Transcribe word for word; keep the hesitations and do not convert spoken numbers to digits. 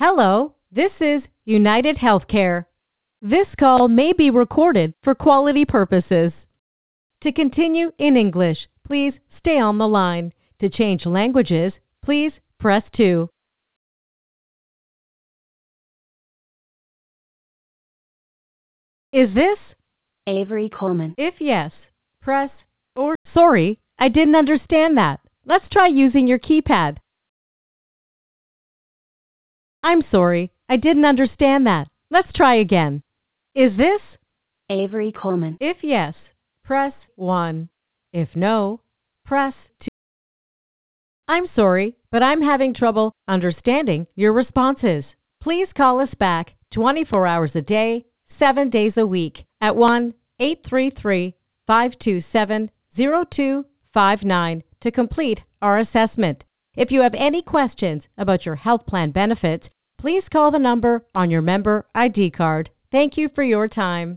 Hello, this is United Healthcare. This call may be recorded for quality purposes. To continue in English, please stay on the line. To change languages, please press two. Is this Avery Coleman? If yes, press or sorry, I didn't understand that. Let's try using your keypad. I'm sorry, I didn't understand that. Let's try again. Is this Avery Coleman? If yes, press one. If no, press two. I'm sorry, but I'm having trouble understanding your responses. Please call us back twenty-four hours a day, seven days a week at one eight three three, five two seven, zero two five nine to complete our assessment. If you have any questions about your health plan benefits, please call the number on your member I D card. Thank you for your time.